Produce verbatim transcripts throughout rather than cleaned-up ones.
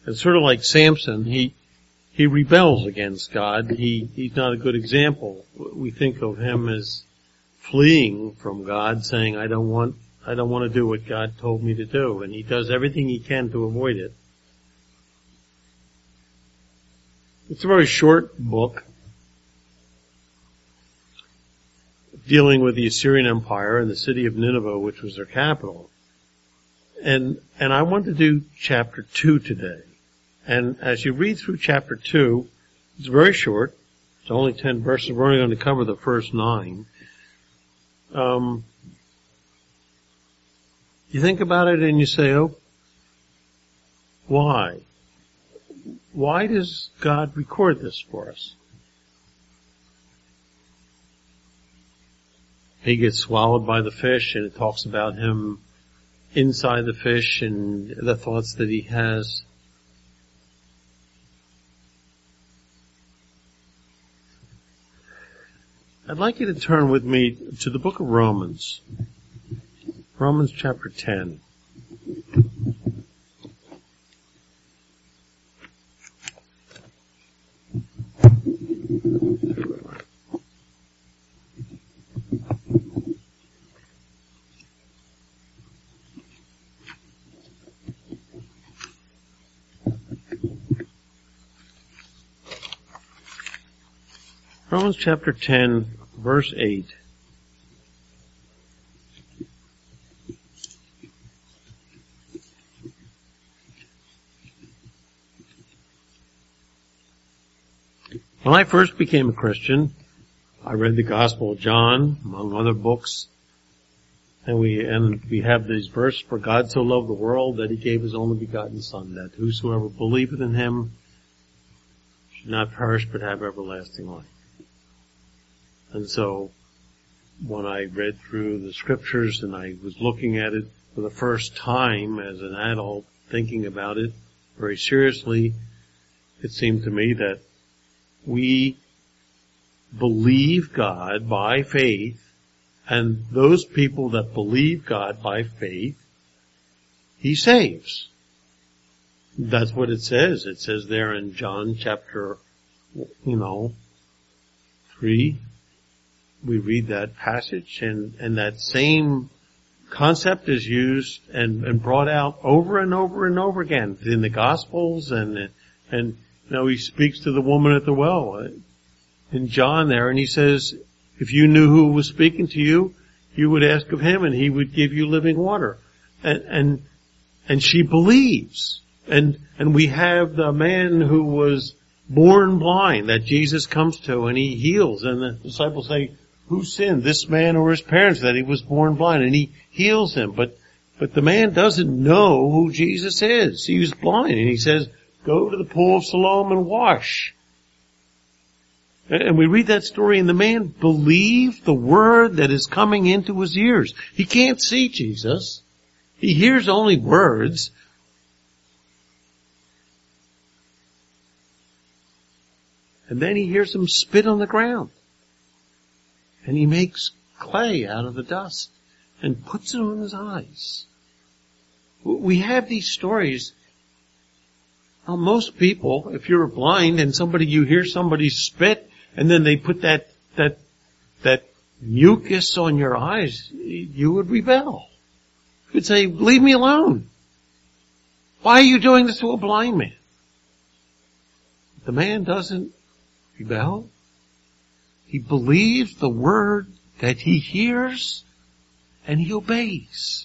And sort of like Samson, he he rebels against God. He he's not a good example. We think of him as fleeing from God, saying, I don't want I don't want to do what God told me to do. And he does everything he can to avoid it. It's a very short book dealing with the Assyrian Empire and the city of Nineveh, which was their capital. And and I want to do chapter two today. And as you read through chapter two, it's very short. It's only ten verses. We're only going to cover the first nine. Um, you think about it and you say, oh, why? Why does God record this for us? He gets swallowed by the fish, and it talks about him inside the fish and the thoughts that he has. I'd like you to turn with me to the book of Romans. Romans chapter ten. Romans chapter ten, verse eight. When I first became a Christian, I read the Gospel of John, among other books, and we and we have these verses, for God so loved the world that he gave his only begotten Son, that whosoever believeth in him should not perish but have everlasting life. And so, when I read through the scriptures and I was looking at it for the first time as an adult, thinking about it very seriously, it seemed to me that we believe God by faith, and those people that believe God by faith, he saves. That's what it says. It says there in John chapter, you know, three. We read that passage, and, and that same concept is used and, and brought out over and over and over again in the Gospels, and, and, you know, he speaks to the woman at the well in John there, and he says, if you knew who was speaking to you, you would ask of him and he would give you living water. And, and, and she believes. And, and we have the man who was born blind that Jesus comes to and he heals, and the disciples say, who sinned, this man or his parents, that he was born blind? And he heals him. But, but the man doesn't know who Jesus is. He was blind. And he says, go to the pool of Siloam and wash. And we read that story, and the man believed the word that is coming into his ears. He can't see Jesus. He hears only words. And then he hears him spit on the ground. And he makes clay out of the dust and puts it on his eyes. We have these stories. Now, most people, if you're blind and somebody, you hear somebody spit and then they put that, that, that mucus on your eyes, you would rebel. You would say, leave me alone. Why are you doing this to a blind man? The man doesn't rebel. He believes the word that he hears, and he obeys.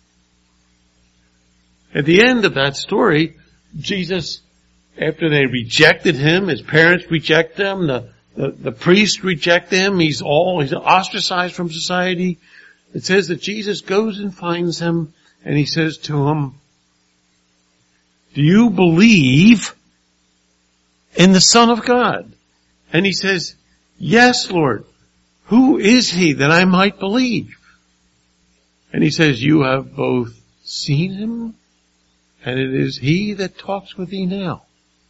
At the end of that story, Jesus, after they rejected him, his parents reject him, the, the, the priests reject him, he's all, he's ostracized from society. It says that Jesus goes and finds him, and he says to him, do you believe in the Son of God? And he says, yes, Lord. Who is he that I might believe? And he says, you have both seen him, and it is he that talks with thee now.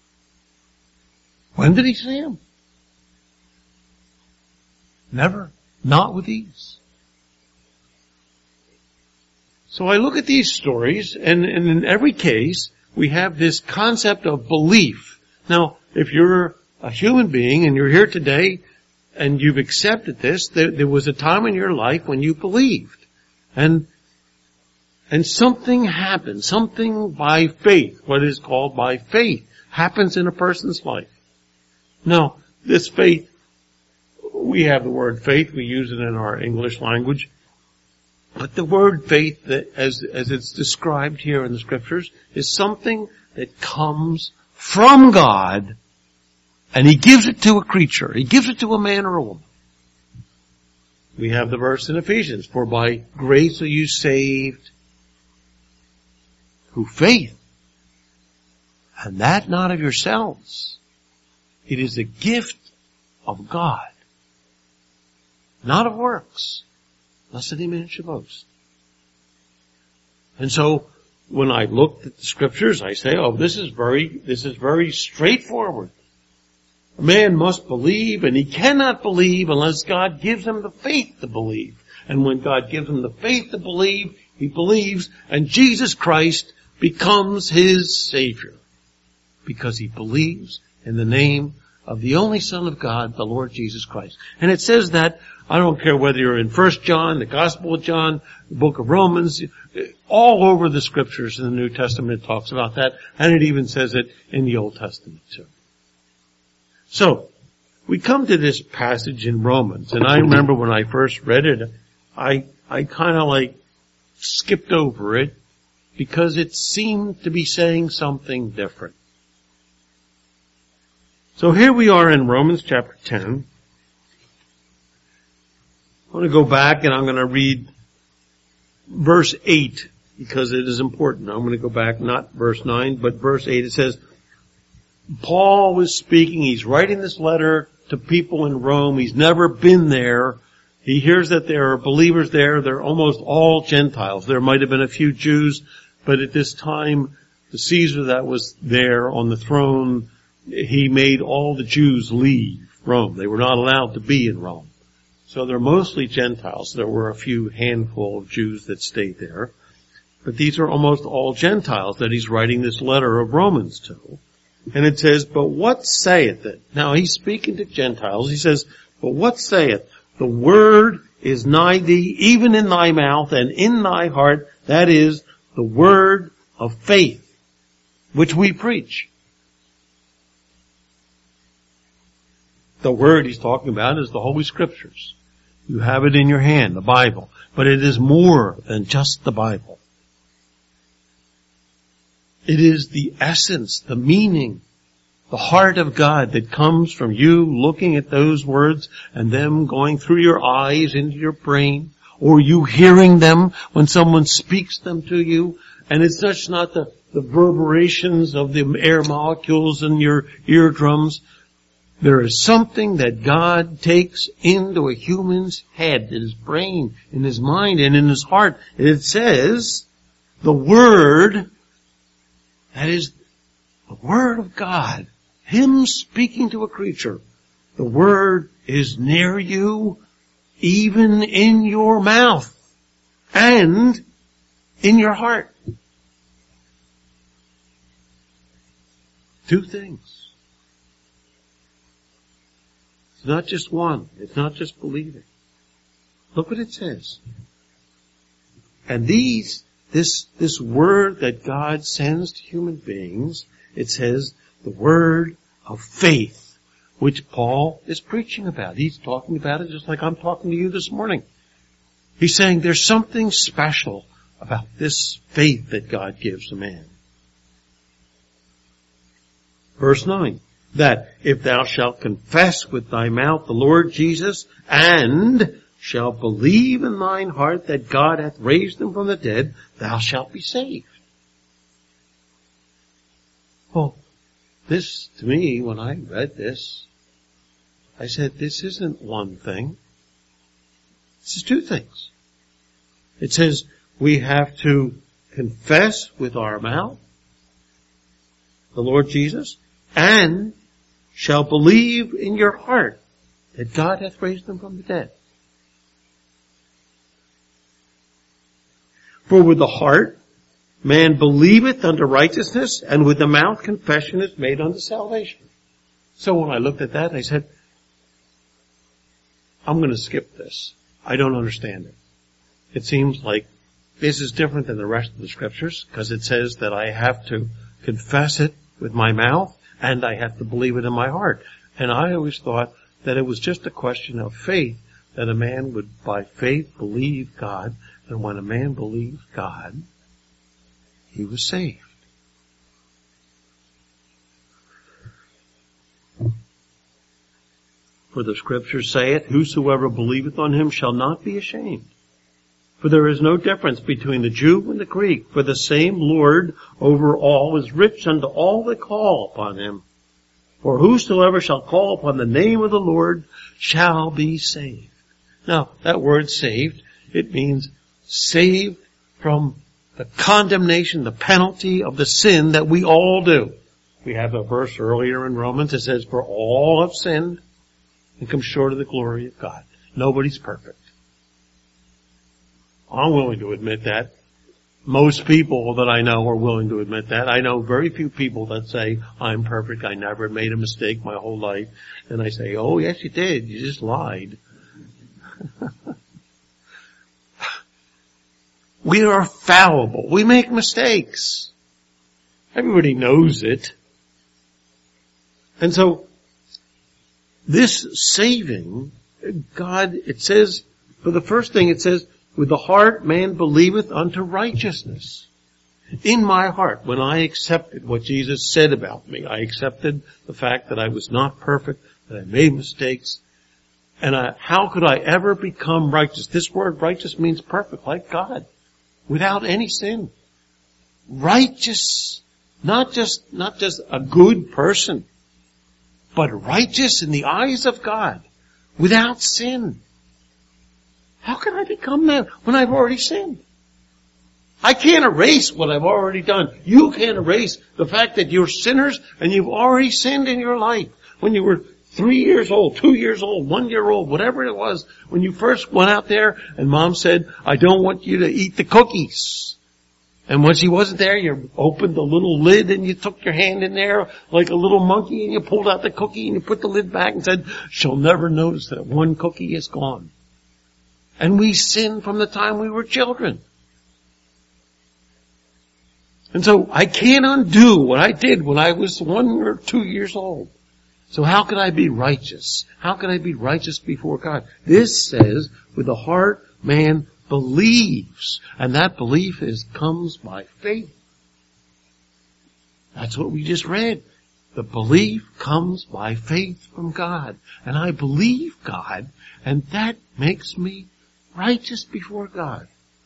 When did he see him? Never. Not with these. So I look at these stories, and, and in every case, we have this concept of belief. Now, if you're a human being and you're here today and you've accepted this, there, there was a time in your life when you believed. And, and something happened, something by faith, what is called by faith, happens in a person's life. Now, this faith, we have the word faith, we use it in our English language, but the word faith, that, as, as it's described here in the scriptures, is something that comes from God, and He gives it to a creature. He gives it to a man or a woman. We have the verse in Ephesians, for by grace are you saved through faith, and that not of yourselves. It is a gift of God, not of works, lest any man should boast. And so, when I looked at the scriptures, I say, oh, this is very, this is very straightforward. A man must believe, and he cannot believe unless God gives him the faith to believe. And when God gives him the faith to believe, he believes, and Jesus Christ becomes his Savior. Because he believes in the name of the only Son of God, the Lord Jesus Christ. And it says that, I don't care whether you're in First John, the Gospel of John, the book of Romans, all over the scriptures in the New Testament it talks about that, and it even says it in the Old Testament too. So, we come to this passage in Romans, and I remember when I first read it, I, I kind of like skipped over it because it seemed to be saying something different. So here we are in Romans chapter ten. I want to go back and I'm going to read verse eight because it is important. I'm going to go back, not verse nine, but verse eight. It says, Paul was speaking, he's writing this letter to people in Rome. He's never been there. He hears that there are believers there. They're almost all Gentiles. There might have been a few Jews, but at this time, the Caesar that was there on the throne, he made all the Jews leave Rome. They were not allowed to be in Rome. So they're mostly Gentiles. There were a few handful of Jews that stayed there. But these are almost all Gentiles that he's writing this letter of Romans to. And it says, but what saith it? Now he's speaking to Gentiles. He says, but what saith? The word is nigh thee, even in thy mouth and in thy heart. That is the word of faith, which we preach. The word he's talking about is the Holy Scriptures. You have it in your hand, the Bible. But it is more than just the Bible. It is the essence, the meaning, the heart of God that comes from you looking at those words and them going through your eyes into your brain, or you hearing them when someone speaks them to you. And it's just not the, the reverberations of the air molecules in your eardrums. There is something that God takes into a human's head, in his brain, in his mind, and in his heart. And it says, the Word, that is the Word of God, Him speaking to a creature. The Word is near you, even in your mouth and in your heart. Two things. It's not just one. It's not just believing. Look what it says. And these, this, this word that God sends to human beings, it says the word of faith, which Paul is preaching about. He's talking about it just like I'm talking to you this morning. He's saying there's something special about this faith that God gives a man. Verse nine. That if thou shalt confess with thy mouth the Lord Jesus, and shalt believe in thine heart that God hath raised him from the dead, thou shalt be saved. Well, this, to me, when I read this, I said, this isn't one thing. This is two things. It says we have to confess with our mouth the Lord Jesus, and shall believe in your heart that God hath raised him from the dead. For with the heart man believeth unto righteousness, and with the mouth confession is made unto salvation. So when I looked at that, I said, I'm going to skip this. I don't understand it. It seems like this is different than the rest of the scriptures, because it says that I have to confess it with my mouth and I have to believe it in my heart. And I always thought that it was just a question of faith, that a man would by faith believe God, and when a man believed God, he was saved. For the scriptures saith, whosoever believeth on him shall not be ashamed. For there is no difference between the Jew and the Greek, for the same Lord over all is rich unto all that call upon him. For whosoever shall call upon the name of the Lord shall be saved. Now, that word saved, it means saved from the condemnation, the penalty of the sin that we all do. We have a verse earlier in Romans that says, for all have sinned and come short of the glory of God. Nobody's perfect. I'm willing to admit that. Most people that I know are willing to admit that. I know very few people that say, I'm perfect, I never made a mistake my whole life. And I say, oh yes you did, you just lied. We are fallible. We make mistakes. Everybody knows it. And so, this saving, God, it says, for the first thing it says, with the heart man believeth unto righteousness. In my heart, when I accepted what Jesus said about me, I accepted the fact that I was not perfect, that I made mistakes, and I, how could I ever become righteous? This word righteous means perfect, like God, without any sin. Righteous, not just, not just a good person, but righteous in the eyes of God, without sin. How can I become that when I've already sinned? I can't erase what I've already done. You can't erase the fact that you're sinners and you've already sinned in your life. When you were three years old, two years old, one year old, whatever it was, when you first went out there and Mom said, I don't want you to eat the cookies. And when she wasn't there, you opened the little lid and you took your hand in there like a little monkey and you pulled out the cookie and you put the lid back and said, she'll never notice that one cookie is gone. And we sinned from the time we were children. And so I can't undo what I did when I was one or two years old. So how could I be righteous? How can I be righteous before God? This says, with the heart man believes. And that belief is comes by faith. That's what we just read. The belief comes by faith from God. And I believe God, and that makes me righteous before God.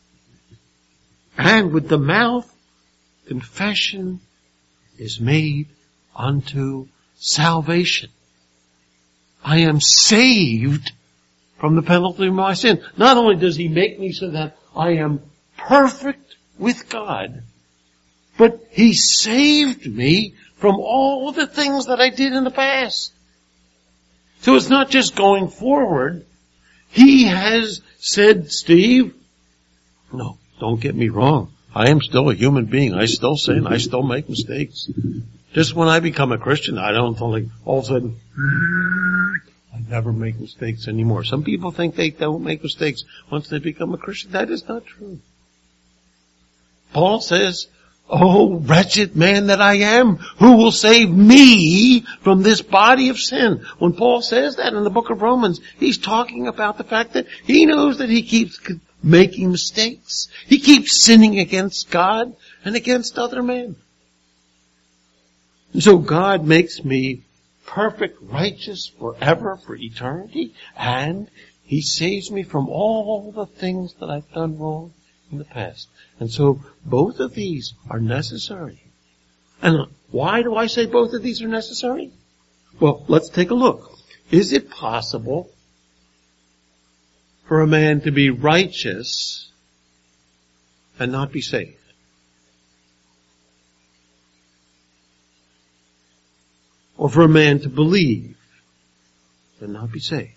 And with the mouth, confession is made unto salvation. I am saved from the penalty of my sin. Not only does He make me so that I am perfect with God, but He saved me from all the things that I did in the past. So it's not just going forward. He has said, Steve, no, don't get me wrong. I am still a human being. I still sin. I still make mistakes. Just when I become a Christian, I don't think all of a sudden, I never make mistakes anymore. Some people think they don't make mistakes once they become a Christian. That is not true. Paul says, oh, wretched man that I am, who will save me from this body of sin? When Paul says that in the book of Romans, he's talking about the fact that he knows that he keeps making mistakes. He keeps sinning against God and against other men. And so God makes me perfect, righteous forever, for eternity, and He saves me from all the things that I've done wrong in the past. And so both of these are necessary. And why do I say both of these are necessary? Well, let's take a look. Is it possible for a man to be righteous and not be saved? Or for a man to believe and not be saved?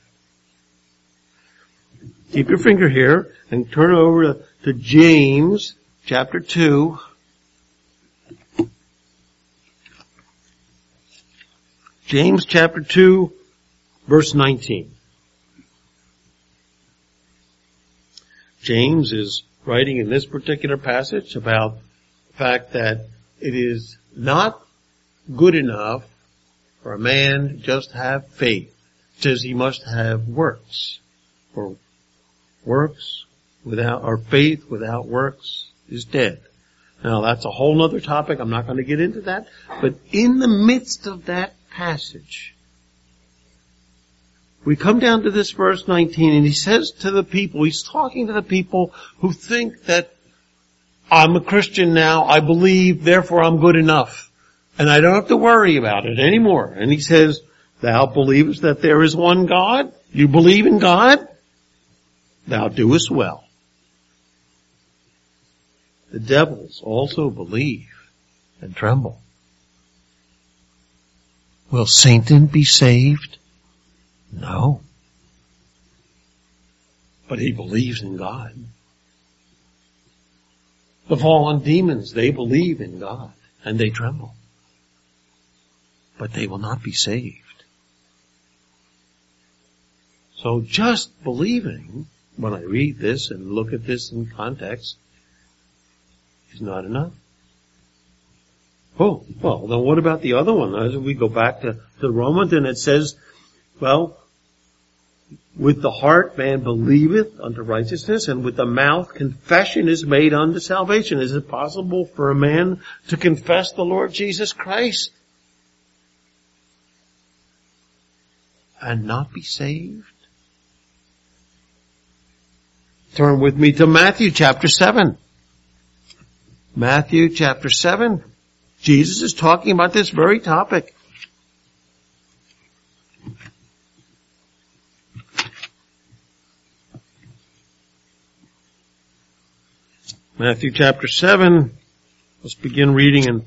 Keep your finger here and turn over to, to James chapter two. James chapter two, verse nineteen. James is writing in this particular passage about the fact that it is not good enough for a man to just have faith. It says he must have works. For works without, or faith without works is dead. Now that's a whole other topic. I'm not going to get into that. But in the midst of that passage, we come down to this verse nineteen, and he says to the people, he's talking to the people who think that I'm a Christian now, I believe, therefore I'm good enough, and I don't have to worry about it anymore. And he says, thou believest that there is one God? You believe in God? Thou doest well. The devils also believe and tremble. Will Satan be saved? No. But he believes in God. The fallen demons, they believe in God and they tremble. But they will not be saved. So just believing, when I read this and look at this in context, is not enough. Oh, well, then what about the other one? As we go back to, to Romans, and it says, well, with the heart man believeth unto righteousness, and with the mouth confession is made unto salvation. Is it possible for a man to confess the Lord Jesus Christ and not be saved? Turn with me to Matthew chapter seven. Matthew chapter seven. Jesus is talking about this very topic. Matthew chapter seven, let's begin reading in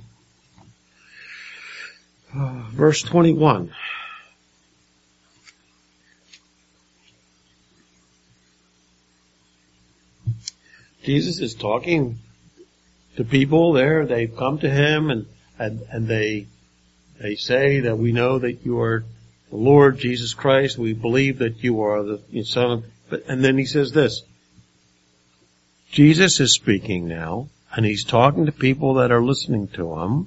uh, verse twenty-one. Jesus is talking to people there. They've come to him and, and, and they, they say that we know that you are the Lord Jesus Christ. We believe that you are the Son of, but, and then he says this. Jesus is speaking now, and he's talking to people that are listening to him.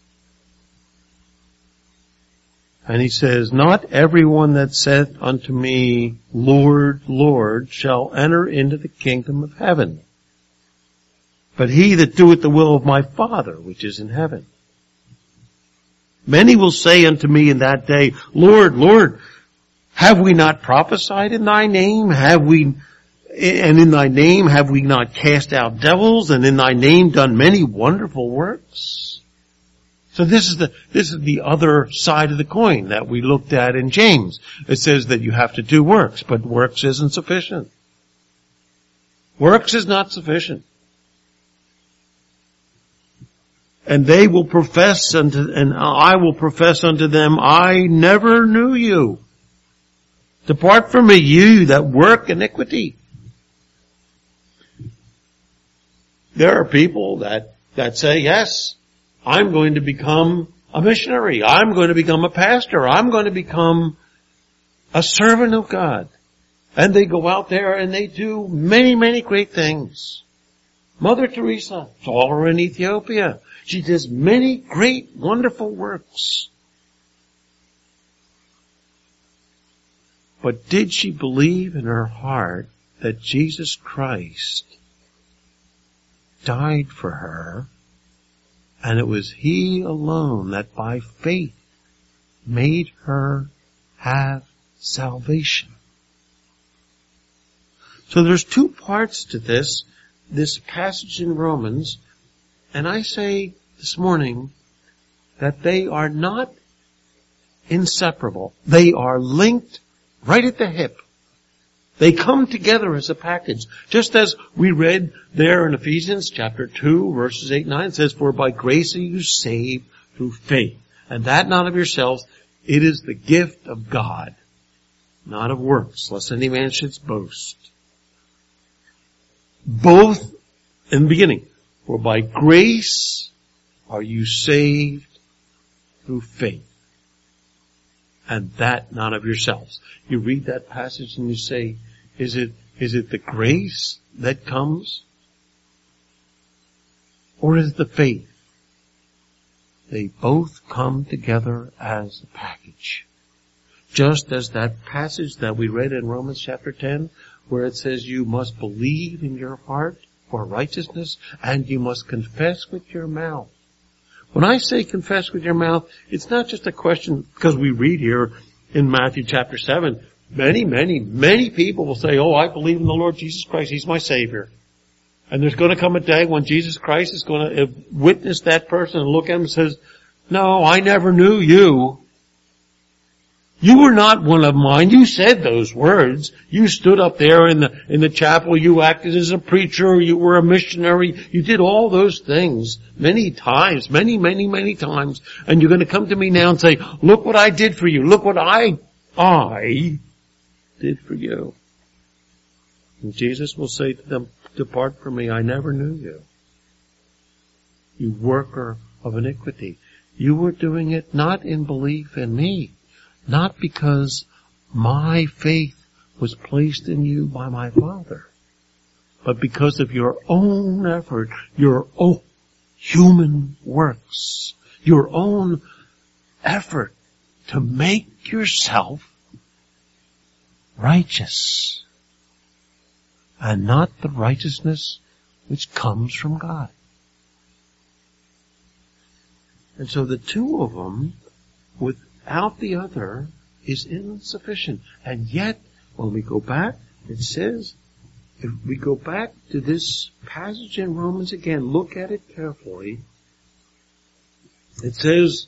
And he says, not everyone that saith unto me, Lord, Lord, shall enter into the kingdom of heaven, but he that doeth the will of my Father which is in heaven. Many will say unto me in that day, Lord, Lord, have we not prophesied in thy name? Have we, and in thy name have we not cast out devils? And in thy name done many wonderful works? So this is the, this is the other side of the coin that we looked at in James. It says that you have to do works, but works isn't sufficient. Works is not sufficient. And they will profess unto, and I will profess unto them, I never knew you. Depart from me, you that work iniquity. There are people that, that say, yes, I'm going to become a missionary. I'm going to become a pastor. I'm going to become a servant of God. And they go out there and they do many, many great things. Mother Teresa, saw her in Ethiopia. She does many great, wonderful works. But did she believe in her heart that Jesus Christ died for her, and it was He alone that by faith made her have salvation? So there's two parts to this, this passage in Romans, and I say this morning that they are not inseparable. They are linked right at the hip. They come together as a package. Just as we read there in Ephesians chapter two, verses eight and nine, it says, for by grace are you saved through faith, and that not of yourselves, it is the gift of God, not of works, lest any man should boast. Both in the beginning. For by grace are you saved through faith. and that not of yourselves. You read that passage and you say, is it, is it the grace that comes? Or is it the faith? They both come together as a package. Just as that passage that we read in Romans chapter ten, where it says you must believe in your heart for righteousness and you must confess with your mouth. When I say confess with your mouth, it's not just a question, because we read here in Matthew chapter seven, many, many, many people will say, oh, I believe in the Lord Jesus Christ. He's my Savior. And there's going to come a day when Jesus Christ is going to witness that person and look at him and says, no, I never knew you. You were not one of mine. You said those words. You stood up there in the, in the chapel. You acted as a preacher. You were a missionary. You did all those things many times, many, many, many times. And you're going to come to me now and say, look what I did for you. Look what I, I did for you. And Jesus will say to them, depart from me. I never knew you. You worker of iniquity. You were doing it not in belief in me. Not because my faith was placed in you by my Father, but because of your own effort, your own human works, your own effort to make yourself righteous, and not the righteousness which comes from God. And so the two of them, with Without the other is insufficient. And yet, when we go back, it says, if we go back to this passage in Romans again, look at it carefully. It says,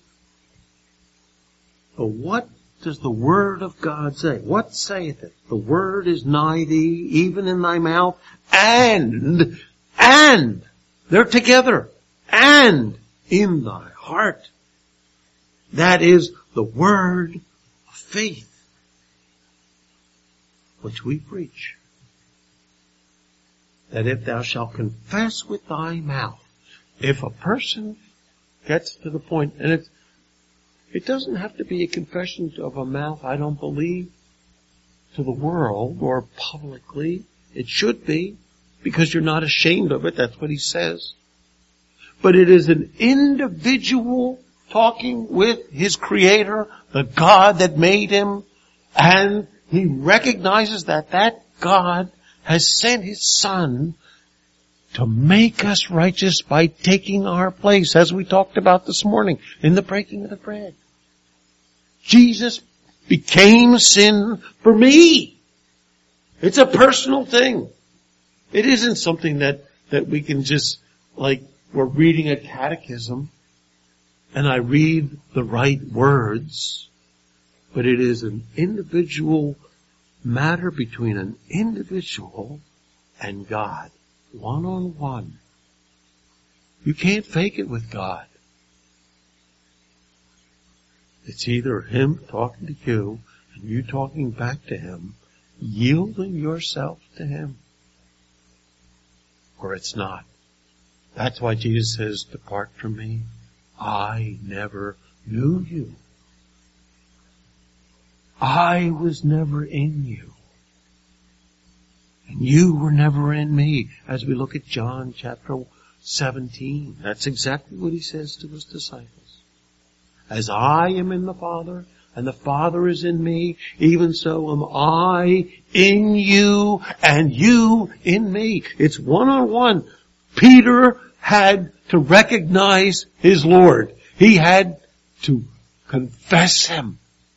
but what does the word of God say? What saith it? The word is nigh thee, even in thy mouth, and, and, they're together, and in thy heart. That is the word of faith, which we preach. That if thou shalt confess with thy mouth, if a person gets to the point, and it, it doesn't have to be a confession of a mouth, I don't believe, to the world or publicly. It should be, because you're not ashamed of it. That's what he says. But it is an individual talking with his Creator, the God that made him, and he recognizes that that God has sent his Son to make us righteous by taking our place, as we talked about this morning in the breaking of the bread. Jesus became sin for me. It's a personal thing. It isn't something that, that we can just, like, we're reading a catechism and I read the right words, but it is an individual matter between an individual and God. One on one. You can't fake it with God. It's either him talking to you and you talking back to him, yielding yourself to him, or it's not. That's why Jesus says, depart from me. I never knew you. I was never in you. And you were never in me. As we look at John chapter seventeen, that's exactly what he says to his disciples. As I am in the Father, and the Father is in me, even so am I in you, and you in me. It's one-on-one. Peter had to recognize his Lord. He had to confess him.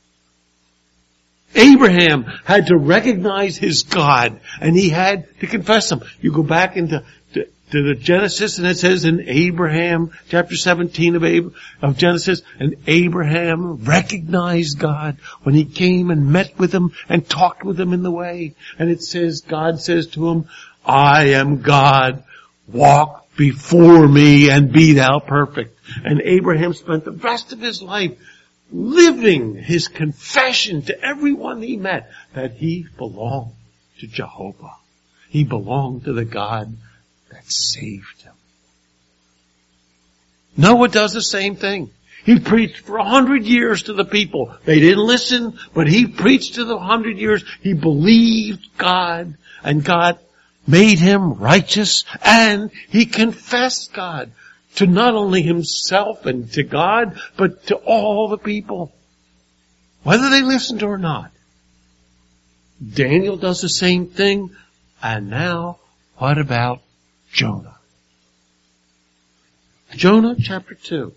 Abraham had to recognize his God, and he had to confess him. You go back into to, to the Genesis, and it says in Abraham, chapter seventeen of, Ab- of Genesis, and Abraham recognized God when he came and met with him and talked with him in the way. And it says, God says to him, I am God, walk before me and be thou perfect. And Abraham spent the rest of his life living his confession to everyone he met that he belonged to Jehovah. He belonged to the God that saved him. Noah does the same thing. He preached for a hundred years to the people. They didn't listen, but he preached to the hundred years. He believed God, and God made him righteous, and he confessed God to not only himself and to God, but to all the people, whether they listened or not. Daniel does the same thing. And now, what about Jonah? Jonah chapter two.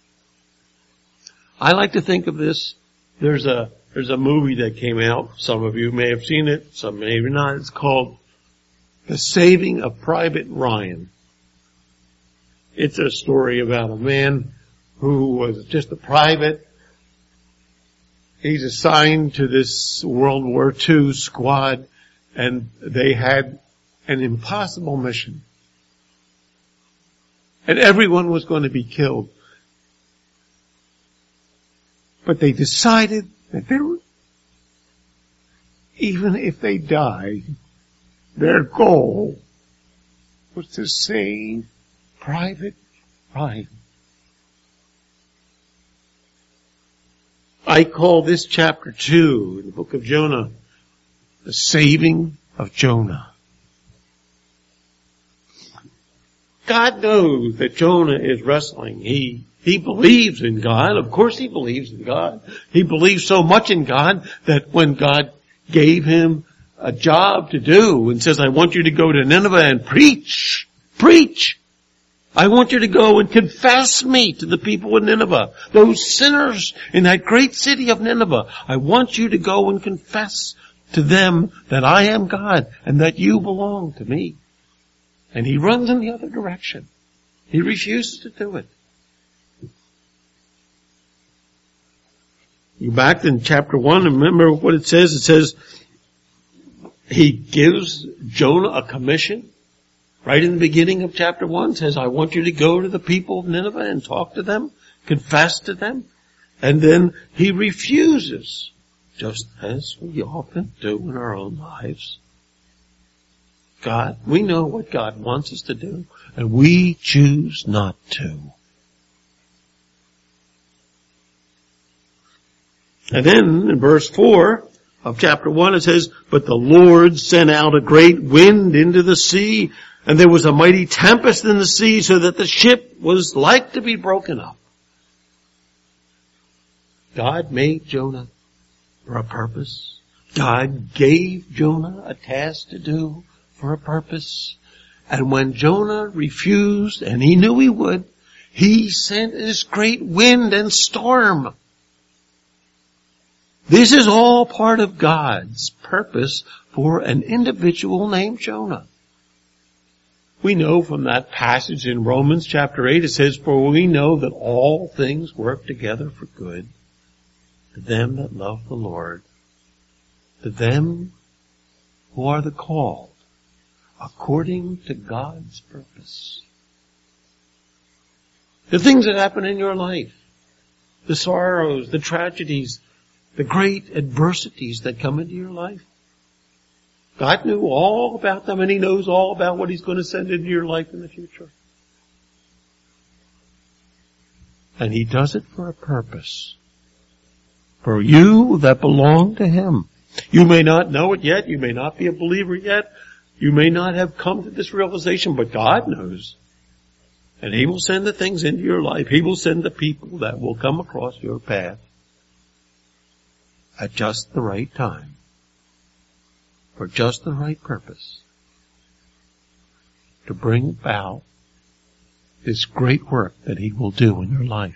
I like to think of this. There's a, there's a movie that came out. Some of you may have seen it. Some may not. It's called The Saving of Private Ryan. It's a story about a man who was just a private. He's assigned to this World War Two squad, and they had an impossible mission. And everyone was going to be killed. But they decided that they were, even if they died, their goal was to save Private Ryan. I call this chapter two in the book of Jonah, the saving of Jonah. God knows that Jonah is wrestling. He, he believes in God. Of course he believes in God. He believes so much in God that when God gave him a job to do and says, I want you to go to Nineveh and preach, preach. I want you to go and confess me to the people in Nineveh, those sinners in that great city of Nineveh. I want you to go and confess to them that I am God and that you belong to me. And he runs in the other direction. He refuses to do it. You back in chapter one, and remember what it says? It says he gives Jonah a commission. Right in the beginning of chapter one says, I want you to go to the people of Nineveh and talk to them, confess to them. And then he refuses, just as we often do in our own lives. God, we know what God wants us to do, and we choose not to. And then in verse four of chapter one it says, but the Lord sent out a great wind into the sea, and there was a mighty tempest in the sea, so that the ship was like to be broken up. God made Jonah for a purpose. God gave Jonah a task to do for a purpose. And when Jonah refused, and he knew he would, he sent this great wind and storm. This is all part of God's purpose for an individual named Jonah. We know from that passage in Romans chapter eight, it says, for we know that all things work together for good to them that love the Lord, to them who are the called according to God's purpose. The things that happen in your life, the sorrows, the tragedies, the great adversities that come into your life, God knew all about them, and He knows all about what He's going to send into your life in the future. And He does it for a purpose. For you that belong to Him. You may not know it yet. You may not be a believer yet. You may not have come to this realization, but God knows. And He will send the things into your life. He will send the people that will come across your path at just the right time. For just the right purpose. To bring about this great work that He will do in your life.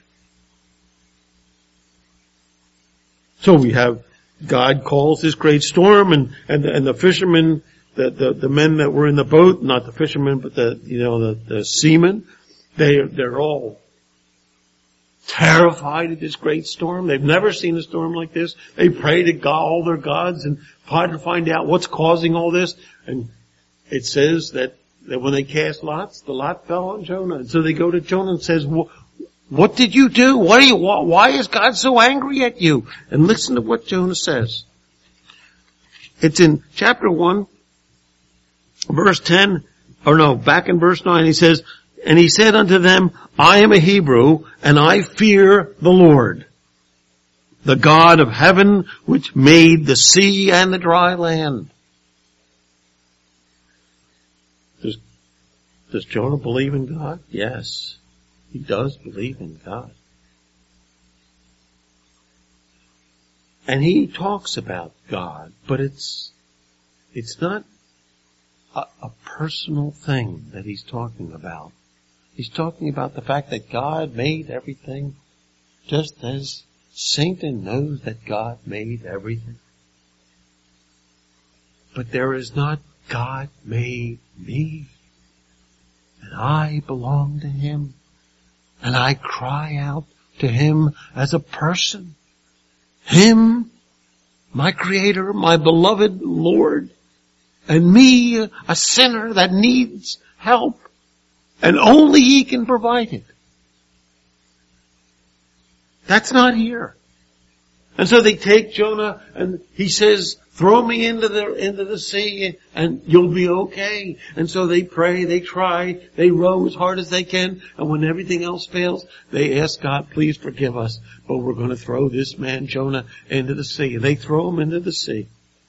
So we have, God calls this great storm, and, and, and the fishermen, the, the, the men that were in the boat, not the fishermen, but the, you know, the, the seamen, they, they're all terrified at this great storm. They've never seen a storm like this. They pray to God, all their gods, and try to find out what's causing all this. And it says that, that when they cast lots, the lot fell on Jonah. And so they go to Jonah and says, what did you do? What are you, why is God so angry at you? And listen to what Jonah says. It's in chapter one, verse ten, or no, back in verse nine, he says, and he said unto them, I am a Hebrew, and I fear the Lord, the God of heaven, which made the sea and the dry land. Does, does Jonah believe in God? Yes, he does believe in God. And he talks about God, but it's, it's not a, a personal thing that he's talking about. He's talking about the fact that God made everything just as Satan knows that God made everything. But there is not God made me, and I belong to him, and I cry out to him as a person. Him, my Creator, my beloved Lord, and me, a sinner that needs help, and only he can provide it. That's not here. And so they take Jonah, and he says, throw me into the, into the sea, and you'll be okay. And so they pray, they try, they row as hard as they can, and when everything else fails, they ask God, please forgive us, but we're going to throw this man Jonah into the sea. And they throw him into the sea.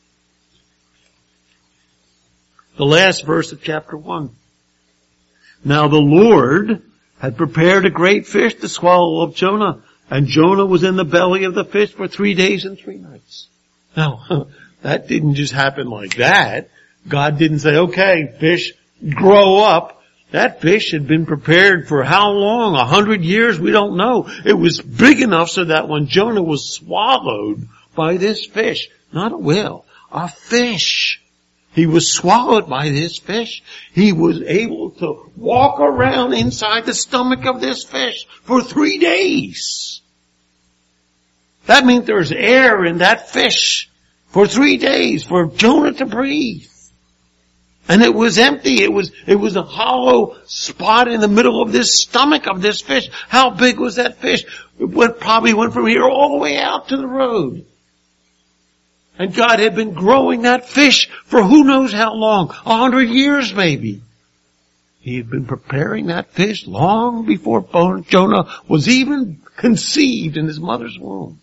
The last verse of chapter one. Now the Lord had prepared a great fish to swallow up Jonah, and Jonah was in the belly of the fish for three days and three nights. Now, that didn't just happen like that. God didn't say, okay, fish, grow up. That fish had been prepared for how long? A hundred years? We don't know. It was big enough so that when Jonah was swallowed by this fish, not a whale, a fish, he was swallowed by this fish. He was able to walk around inside the stomach of this fish for three days. That means there's air in that fish for three days for Jonah to breathe. And it was empty. It was, it was a hollow spot in the middle of this stomach of this fish. How big was that fish? It went, probably went from here all the way out to the road. And God had been growing that fish for who knows how long. A hundred years maybe. He had been preparing that fish long before Jonah was even conceived in his mother's womb.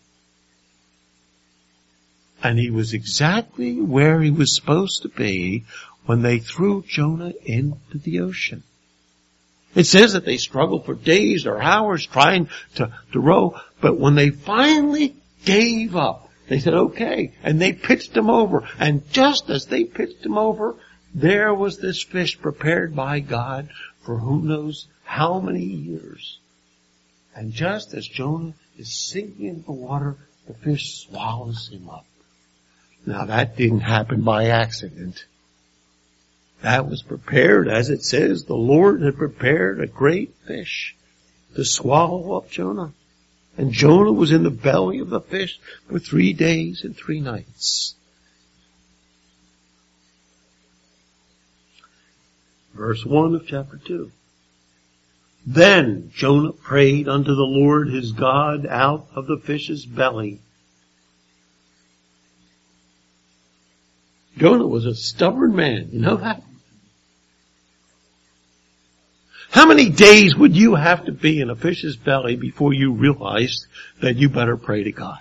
And he was exactly where he was supposed to be when they threw Jonah into the ocean. It says that they struggled for days or hours trying to, to row, but when they finally gave up, they said, okay, and they pitched him over. And just as they pitched him over, there was this fish prepared by God for who knows how many years. And just as Jonah is sinking into the water, the fish swallows him up. Now that didn't happen by accident. That was prepared, as it says, the Lord had prepared a great fish to swallow up Jonah. And Jonah was in the belly of the fish for three days and three nights. Verse one of chapter two. Then Jonah prayed unto the Lord his God out of the fish's belly. Jonah was a stubborn man. You know that? How many days would you have to be in a fish's belly before you realized that you better pray to God?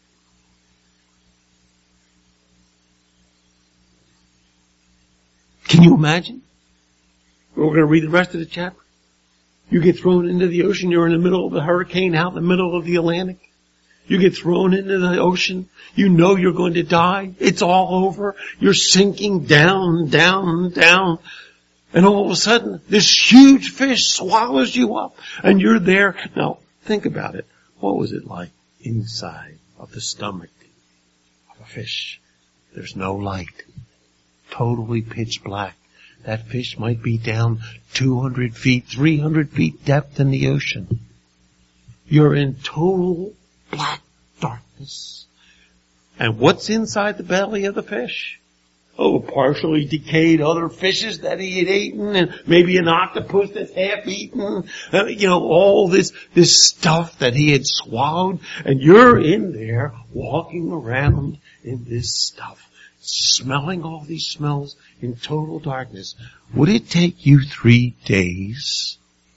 Can you imagine? We're going to read the rest of the chapter. You get thrown into the ocean. You're in the middle of a hurricane out in the middle of the Atlantic. You get thrown into the ocean. You know you're going to die. It's all over. You're sinking down, down, down. And all of a sudden, this huge fish swallows you up. And you're there. Now, think about it. What was it like inside of the stomach of a fish? There's no light. Totally pitch black. That fish might be down two hundred feet, three hundred feet depth in the ocean. You're in total black darkness. And what's inside the belly of the fish? Oh, partially decayed other fishes that he had eaten, and maybe an octopus that's half eaten. Uh, you know, all this, this stuff that he had swallowed. And you're in there walking around in this stuff, smelling all these smells in total darkness. Would it take you three days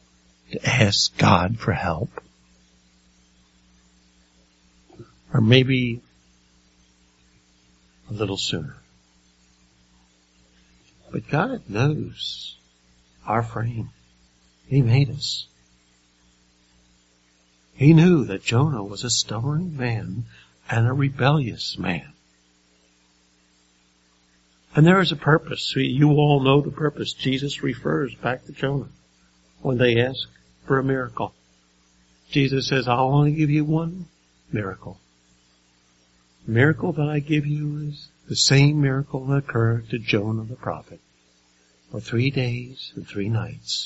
to ask God for help. Or maybe a little sooner. But God knows our frame. He made us. He knew that Jonah was a stubborn man and a rebellious man. And there is a purpose. You all know the purpose. Jesus refers back to Jonah when they ask for a miracle. Jesus says, I'll only give you one miracle. The miracle that I give you is the same miracle that occurred to Jonah the prophet. For three days and three nights,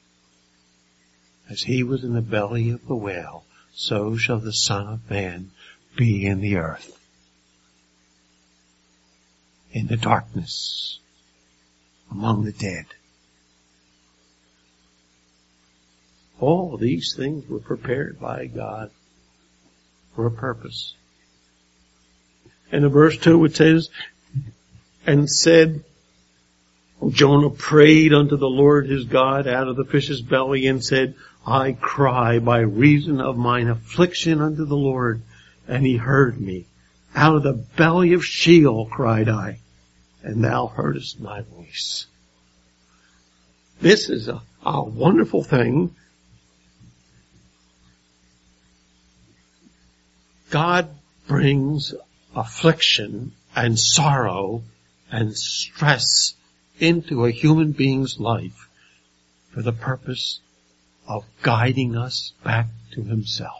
as he was in the belly of the whale, so shall the Son of Man be in the earth. In the darkness, among the dead. All these things were prepared by God for a purpose. And in verse two it says, and said, Jonah prayed unto the Lord his God out of the fish's belly and said, I cry by reason of mine affliction unto the Lord, and he heard me. Out of the belly of Sheol cried I, and thou heardest my voice. This is a, a wonderful thing. God brings affliction and sorrow and stress into a human being's life for the purpose of guiding us back to himself.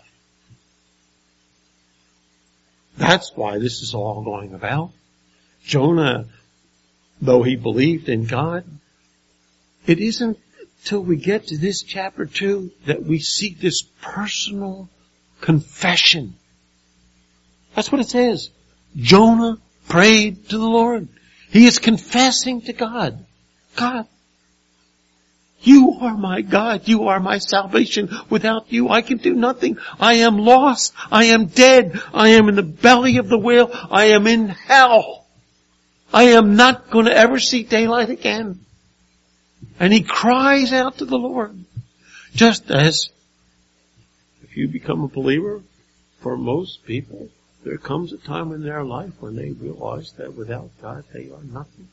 That's why this is all going about. Jonah, though he believed in God, it isn't till we get to this chapter two that we see this personal confession. That's what it says. Jonah prayed to the Lord. He is confessing to God. God, you are my God. You are my salvation. Without you, I can do nothing. I am lost. I am dead. I am in the belly of the whale. I am in hell. I am not going to ever see daylight again. And he cries out to the Lord. Just as if you become a believer, for most people, there comes a time in their life when they realize that without God they are nothing.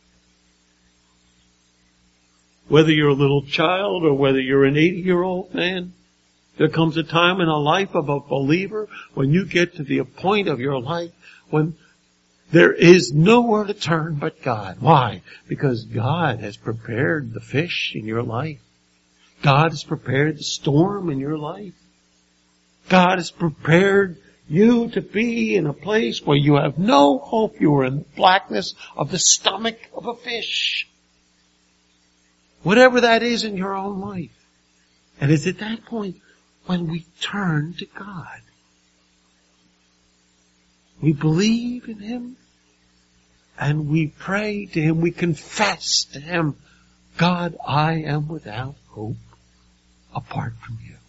Whether you're a little child or whether you're an eighty-year-old man, there comes a time in the life of a believer when you get to the point of your life when there is nowhere to turn but God. Why? Because God has prepared the fish in your life. God has prepared the storm in your life. God has prepared you to be in a place where you have no hope. You are in the blackness of the stomach of a fish. Whatever that is in your own life. And it's at that point when we turn to God. We believe in Him and we pray to Him. We confess to Him, God, I am without hope apart from you.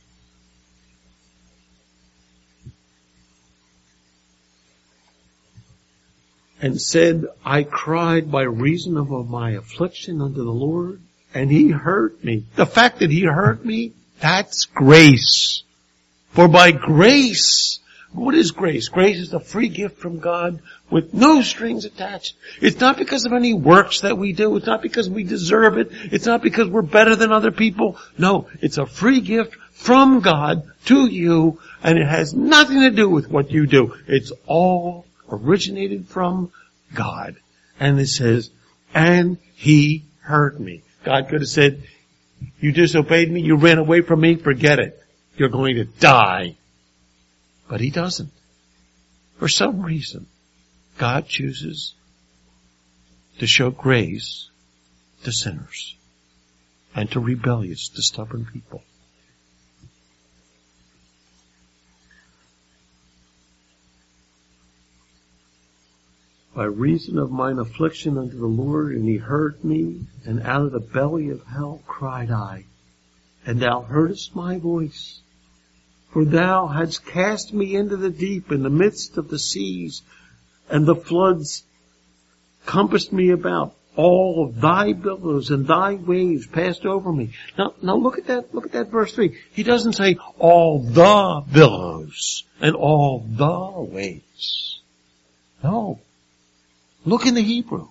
And said, I cried by reason of my affliction unto the Lord, and He heard me. The fact that He heard me, that's grace. For by grace, what is grace? Grace is a free gift from God with no strings attached. It's not because of any works that we do. It's not because we deserve it. It's not because we're better than other people. No, it's a free gift from God to you, and it has nothing to do with what you do. It's all originated from God. And it says, and He heard me. God could have said, you disobeyed me, you ran away from me, forget it. You're going to die. But He doesn't. For some reason, God chooses to show grace to sinners and to rebellious, to stubborn people. By reason of mine affliction unto the Lord, and He heard me, and out of the belly of hell cried I, and thou heardest my voice. For thou hadst cast me into the deep, in the midst of the seas, and the floods compassed me about. all of thy billows and thy waves passed over me. Now, now look at that, look at that verse three. He doesn't say all the billows and all the waves. No. Look in the Hebrew.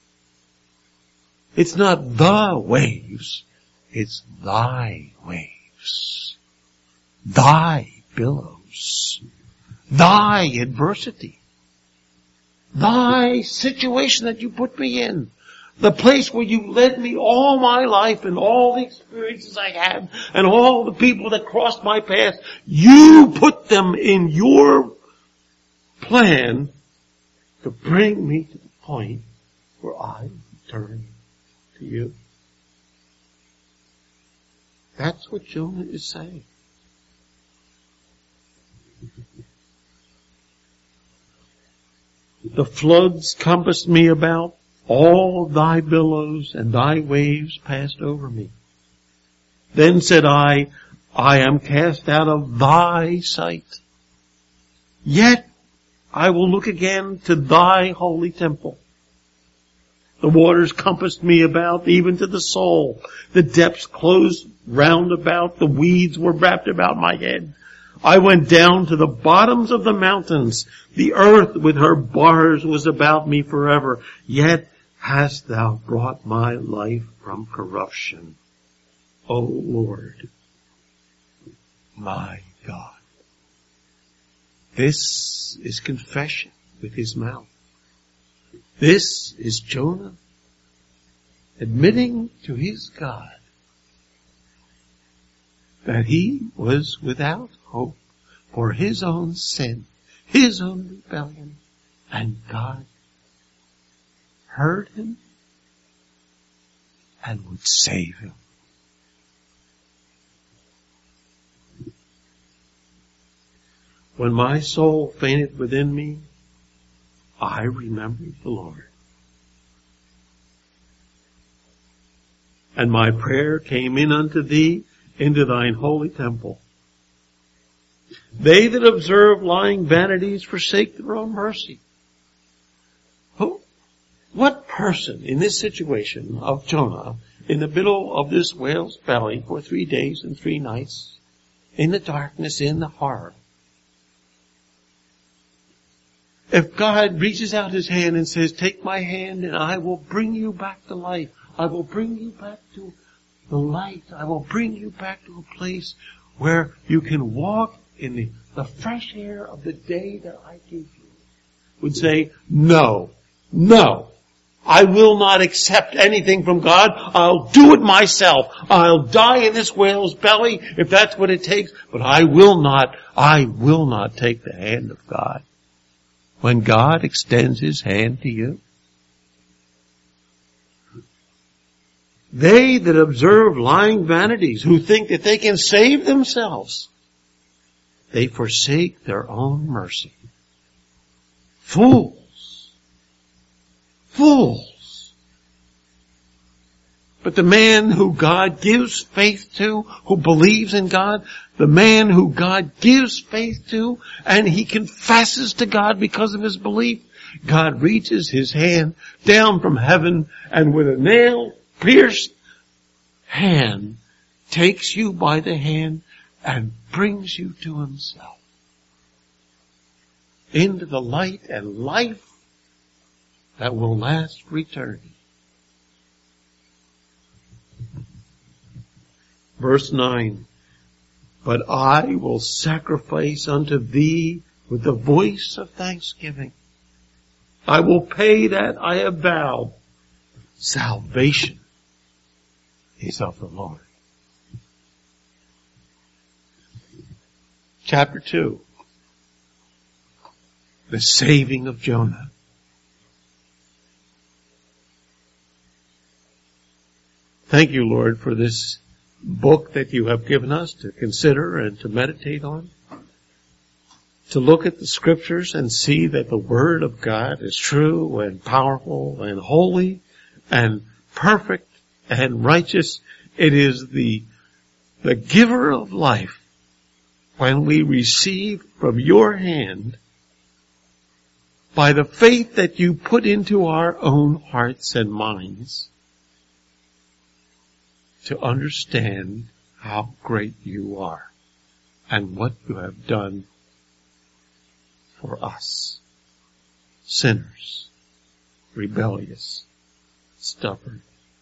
It's not the waves. It's thy waves. Thy billows. Thy adversity. Thy situation that you put me in. The place where you led me all my life and all the experiences I had and all the people that crossed my path. You put them in your plan to bring me to the point where I turn to you. That's what Jonah is saying. The floods compassed me about. All thy billows and thy waves passed over me. Then said I, I am cast out of thy sight. Yet I will look again to thy holy temple. The waters compassed me about, even to the soul. The depths closed round about. The weeds were wrapped about my head. I went down to the bottoms of the mountains. The earth with her bars was about me forever. Yet hast thou brought my life from corruption, O Lord, my God. This is confession with his mouth. This is Jonah admitting to his God that he was without hope for his own sin, his own rebellion, and God heard him and would save him. When my soul fainted within me, I remembered the Lord. And my prayer came in unto thee into thine holy temple. They that observe lying vanities forsake their own mercy. Who? What person in this situation of Jonah, in the middle of this whale's belly for three days and three nights, in the darkness, in the horror, if God reaches out his hand and says, take my hand and I will bring you back to life. I will bring you back to the light. I will bring you back to a place where you can walk in the, the fresh air of the day that I give you. Would say, no, no. I will not accept anything from God. I'll do it myself. I'll die in this whale's belly if that's what it takes. But I will not, I will not take the hand of God. When God extends his hand to you. They that observe lying vanities, who think that they can save themselves, they forsake their own mercy. Fools. Fools. But the man who God gives faith to, who believes in God, the man who God gives faith to, and he confesses to God because of his belief, God reaches his hand down from heaven and with a nail-pierced hand takes you by the hand and brings you to himself. Into the light and life that will last for eternity. Verse nine. But I will sacrifice unto thee with the voice of thanksgiving. I will pay that I have vowed. Salvation is of the Lord. Chapter two. The saving of Jonah. Thank you, Lord, for this book that you have given us to consider and to meditate on. To look at the scriptures and see that the Word of God is true and powerful and holy and perfect and righteous. It is the, the giver of life when we receive from your hand by the faith that you put into our own hearts and minds, to understand how great you are and what you have done for us, sinners, rebellious, stubborn,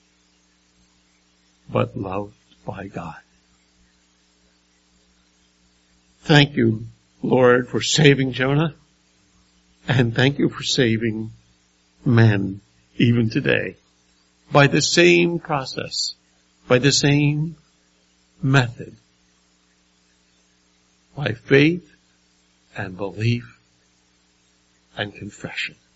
but loved by God. Thank you, Lord, for saving Jonah, and thank you for saving men even today by the same process, by the same method, by faith and belief and confession.